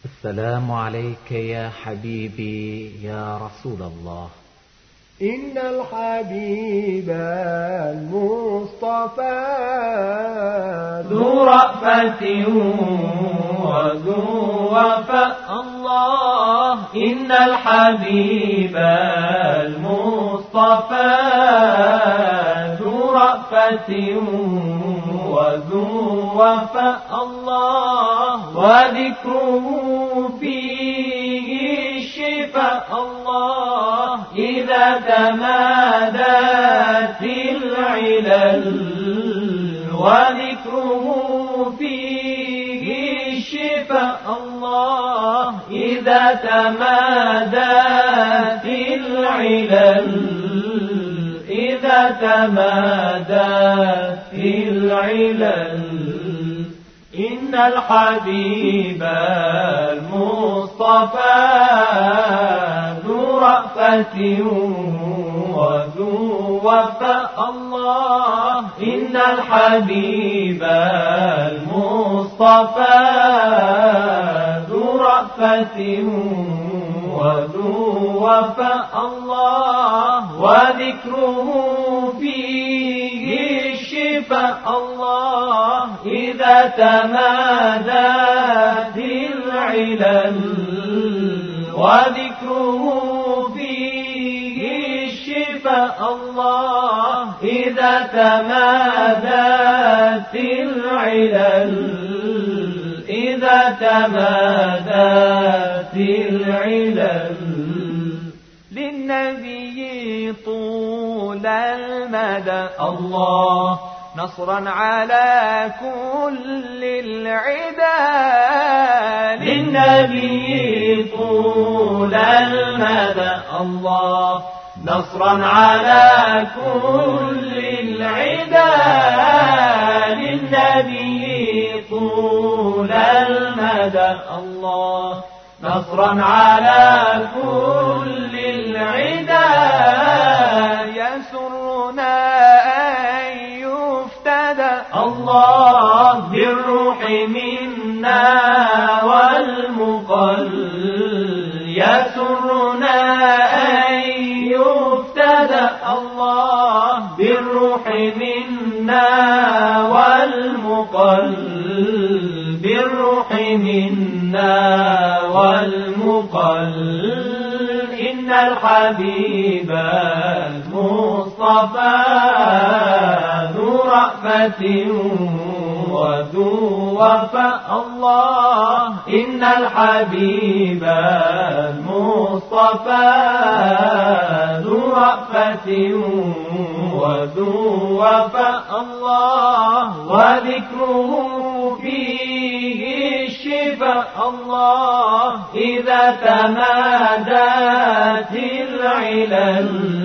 السلام عليك يا حبيبي يا رسول الله. إن الحبيب المصطفى ذو رأفة وذو وفاء الله. إن الحبيب المصطفى ذو رأفة وذو وفاء الله. وذكره فيه الشفاء الله. إذا تمادت العلل وذكره فيه الشفاء الله. إذا تمادت العلل إذا تمادت العلل. إن الحبيب المصطفى ذو رأفة وذو وفاء الله. إن الحبيب المصطفى ذو رأفة وذو وفاء الله. وذكره فيه الشفاء الله. إذا تمادت العلل وذكره فيه الشفاء الله. إذا تمادت العلل إذا تمادت العلل. للنبي طول المدى الله نصرا على كل العدا. للنبي طول المدى الله نصرا على كل العدا. للنبي طول المدى الله نصرا على كل العدا. يسرنا أن يفتدى الله بالروح منا والمقل. يسرنا أن يفتدى الله بالروح منا والمقل. بالروح منا والمقل. إن الحبيب المصطفى ذو رأفة وذو وفاء الله. إن الحبيب المصطفى ذو رأفة وذو وفاء الله. وذكره فيه الشفاء الله. إذا تمادت العلل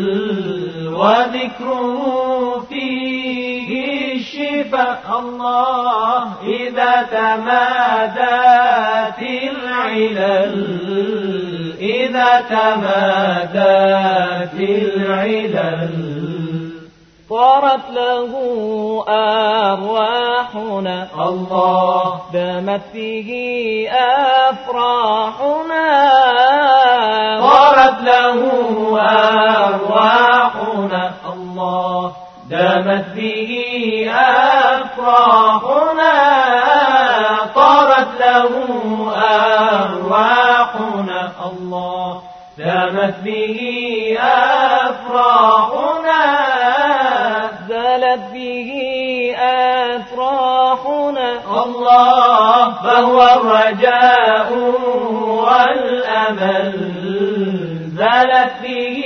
وذكره فيه الشفاء الله. إذا تمادت العلل إذا تمادت العلل. طارت له أرواحنا الله دامت فيه أفراحنا. طارت له أرواحنا الله دامت فيه أفراحنا. طارت له أرواحنا الله دامت به أفراحنا. زالت به أفراحنا الله فهو الرجاء والأمل. زالت به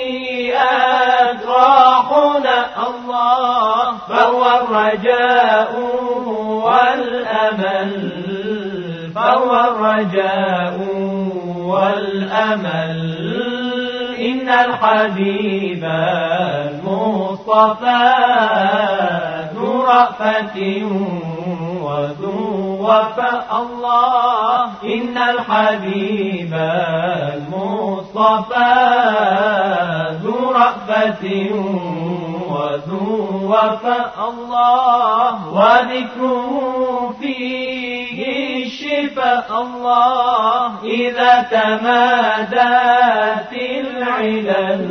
أفراحنا الله فهو الرجاء والأمل. فهو الرجاء والأمل. إن الحبيب المصطفى ذو رأفة وذو وفاء الله. إن الحبيب المصطفى ذو رأفة وذو وفاء الله. وذكره فيه الشفاء الشفاء الله إذا تمادت العلل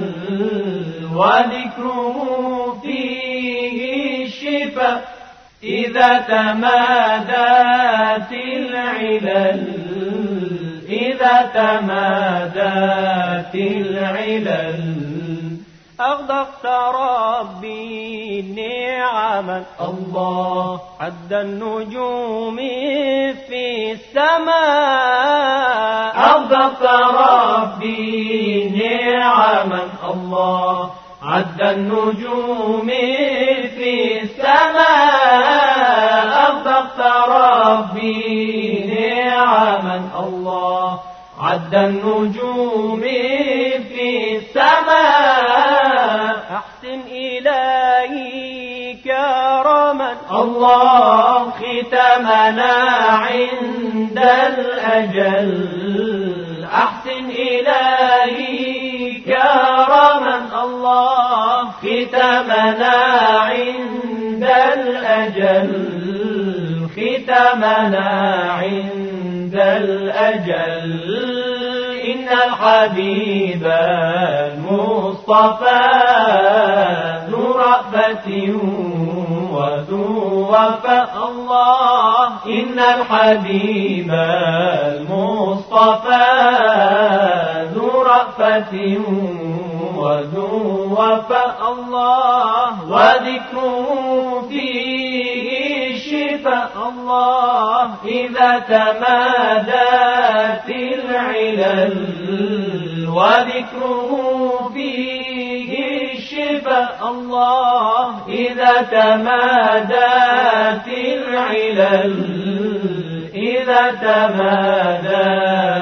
وذكره فيه الشفاء إذا تمادت العلل إذا تمادت العلل أغدقت ربي نعما الله عد النجوم في السماء أغدقت ربي نعما الله عد النجوم في السماء أغدقت ربي نعما الله عد النجوم في السماء أحسن إلهي كرما الله ختمنا عند الأجل أحسن إلهي كرما الله ختمنا عند الأجل ختمنا عند الأجل إن الحبيب المصطفى ذو رأفة وذو وفاء الله إن الحبيب المصطفى ذو رأفة وذو وفاء الله وذكره فيه الشفاء الله إذا تمادت العلل وذكره فيه الشفاء الله إذا تمادت العلل إذا تمادت